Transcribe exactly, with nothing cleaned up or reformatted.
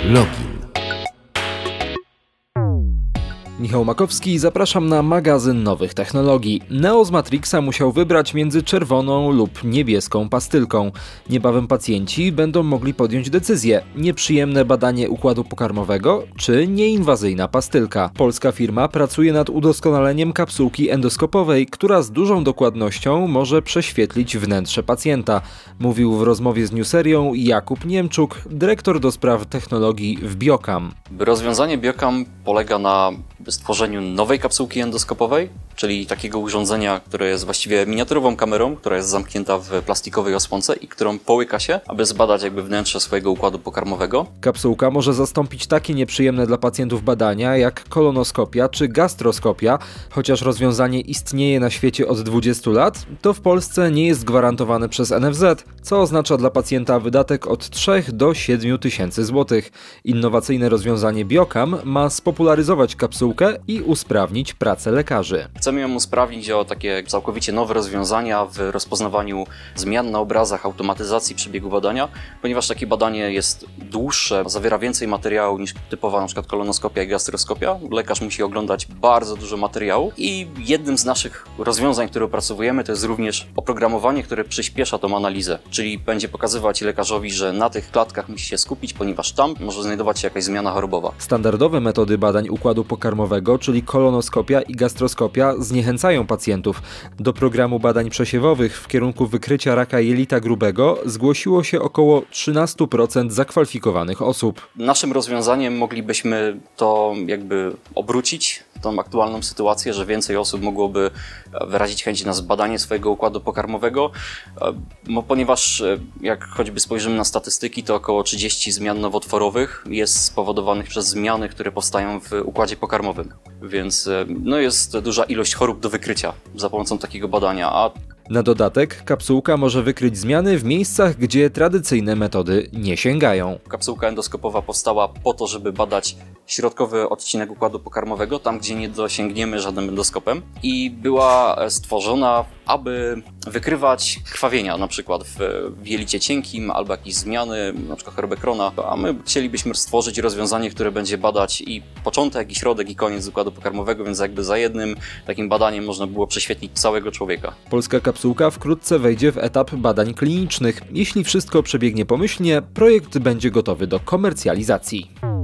Login. Michał Makowski, zapraszam na magazyn nowych technologii. Neo z Matrixa musiał wybrać między czerwoną lub niebieską pastylką. Niebawem pacjenci będą mogli podjąć decyzję: nieprzyjemne badanie układu pokarmowego czy nieinwazyjna pastylka. Polska firma pracuje nad udoskonaleniem kapsułki endoskopowej, która z dużą dokładnością może prześwietlić wnętrze pacjenta, mówił w rozmowie z Newserią Jakub Niemczuk, dyrektor do spraw technologii w Biokam. Rozwiązanie Biokam polega na stworzeniu nowej kapsułki endoskopowej, czyli takiego urządzenia, które jest właściwie miniaturową kamerą, która jest zamknięta w plastikowej osłonce i którą połyka się, aby zbadać jakby wnętrze swojego układu pokarmowego. Kapsułka może zastąpić takie nieprzyjemne dla pacjentów badania jak kolonoskopia czy gastroskopia. Chociaż rozwiązanie istnieje na świecie od dwudziestu lat, to w Polsce nie jest gwarantowane przez N F Z, co oznacza dla pacjenta wydatek od trzech do siedmiu tysięcy złotych. Innowacyjne rozwiązanie Biokam ma spopularyzować kapsułkę i usprawnić pracę lekarzy. Chcemy ją usprawnić o takie całkowicie nowe rozwiązania w rozpoznawaniu zmian na obrazach, automatyzacji przebiegu badania, ponieważ takie badanie jest dłuższe, zawiera więcej materiału niż typowa na przykład kolonoskopia i gastroskopia. Lekarz musi oglądać bardzo dużo materiału i jednym z naszych rozwiązań, które opracowujemy, to jest również oprogramowanie, które przyspiesza tą analizę, czyli będzie pokazywać lekarzowi, że na tych klatkach musi się skupić, ponieważ tam może znajdować się jakaś zmiana chorobowa. Standardowe metody badań układu pokarmowego, czyli kolonoskopia i gastroskopia, zniechęcają pacjentów. Do programu badań przesiewowych w kierunku wykrycia raka jelita grubego zgłosiło się około trzynaście procent zakwalifikowanych osób. Naszym rozwiązaniem moglibyśmy to jakby obrócić, tą aktualną sytuację, że więcej osób mogłoby wyrazić chęć na zbadanie swojego układu pokarmowego, no, ponieważ jak choćby spojrzymy na statystyki, to około trzydzieści zmian nowotworowych jest spowodowanych przez zmiany, które powstają w układzie pokarmowym. Więc no, jest duża ilość chorób do wykrycia za pomocą takiego badania. A na dodatek kapsułka może wykryć zmiany w miejscach, gdzie tradycyjne metody nie sięgają. Kapsułka endoskopowa powstała po to, żeby badać środkowy odcinek układu pokarmowego, tam gdzie nie dosięgniemy żadnym endoskopem, i była stworzona, aby wykrywać krwawienia, na przykład w, w jelicie cienkim albo jakieś zmiany, na przykład chorobę Crohna, a my chcielibyśmy stworzyć rozwiązanie, które będzie badać i początek, i środek, i koniec układu pokarmowego, więc jakby za jednym takim badaniem można było prześwietlić całego człowieka. Polska kapsułka wkrótce wejdzie w etap badań klinicznych. Jeśli wszystko przebiegnie pomyślnie, projekt będzie gotowy do komercjalizacji.